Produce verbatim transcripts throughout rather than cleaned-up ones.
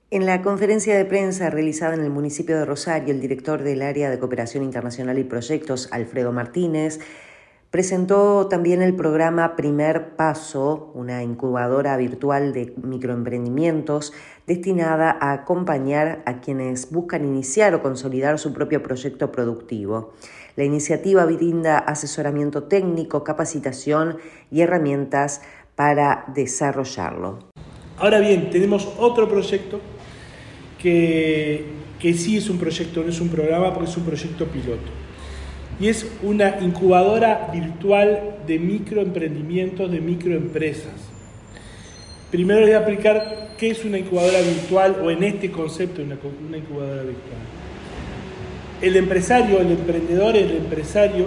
En la conferencia de prensa realizada en el municipio de Rosario, el director del Área de Cooperación Internacional y Proyectos, Alfredo Martínez, presentó también el programa Primer Paso, una incubadora virtual de microemprendimientos destinada a acompañar a quienes buscan iniciar o consolidar su propio proyecto productivo. La iniciativa brinda asesoramiento técnico, capacitación y herramientas para desarrollarlo. Ahora bien, tenemos otro proyecto que, que sí es un proyecto, no es un programa, porque es un proyecto piloto. Y es una incubadora virtual de microemprendimientos, de microempresas. Primero les voy a explicar qué es una incubadora virtual, o en este concepto una, una incubadora virtual. El empresario, el emprendedor, el empresario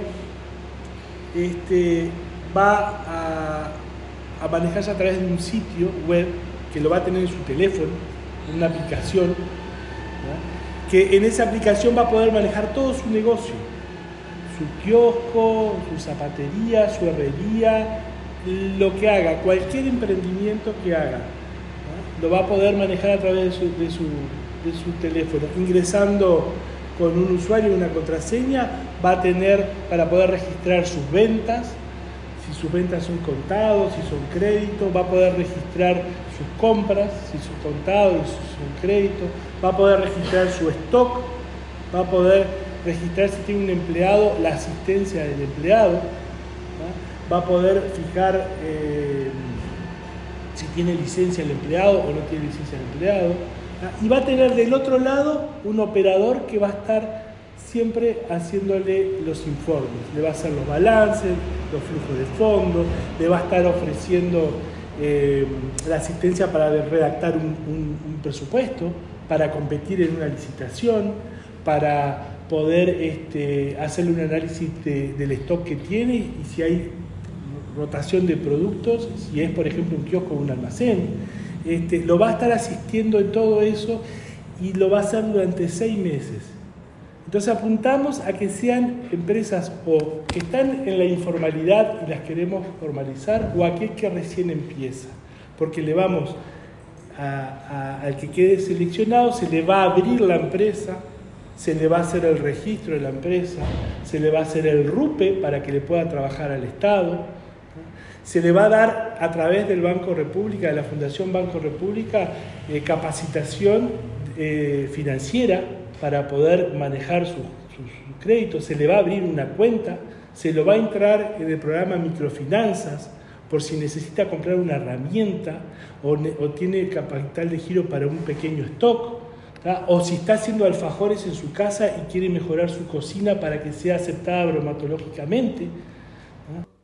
este, va a, a manejarse a través de un sitio web que lo va a tener en su teléfono, en una aplicación, ¿no? Que en esa aplicación va a poder manejar todo su negocio, su kiosco, su zapatería, su herrería, lo que haga, cualquier emprendimiento que haga, ¿no? Lo va a poder manejar a través de su, de su, de su teléfono, ingresando con un usuario y una contraseña. Va a tener para poder registrar sus ventas, si sus ventas son contados, si son créditos, va a poder registrar sus compras, si son contados y si son créditos, va a poder registrar su stock, va a poder registrar si tiene un empleado, la asistencia del empleado, ¿no? Va a poder fijar eh, si tiene licencia el empleado o no tiene licencia el empleado, ¿no? Y va a tener del otro lado un operador que va a estar siempre haciéndole los informes, le va a hacer los balances, los flujos de fondos, le va a estar ofreciendo eh, la asistencia para redactar un, un, un presupuesto, para competir en una licitación, para poder este, hacerle un análisis de, del stock que tiene y si hay rotación de productos, si es por ejemplo un kiosco o un almacén. Este, lo va a estar asistiendo en todo eso y lo va a hacer durante seis meses. Entonces apuntamos a que sean empresas o que están en la informalidad y las queremos formalizar, o aquel que recién empieza, porque le vamos a, a, al que quede seleccionado, se le va a abrir la empresa, se le va a hacer el registro de la empresa, se le va a hacer el R U P E para que le pueda trabajar al Estado, ¿no? Se le va a dar a través del Banco República, de la Fundación Banco República, eh, capacitación eh, financiera para poder manejar sus, sus, sus créditos, se le va a abrir una cuenta, se lo va a entrar en el programa Microfinanzas por si necesita comprar una herramienta o, ne, o tiene capital de giro para un pequeño stock, ¿tá? O si está haciendo alfajores en su casa y quiere mejorar su cocina para que sea aceptada bromatológicamente, ¿no?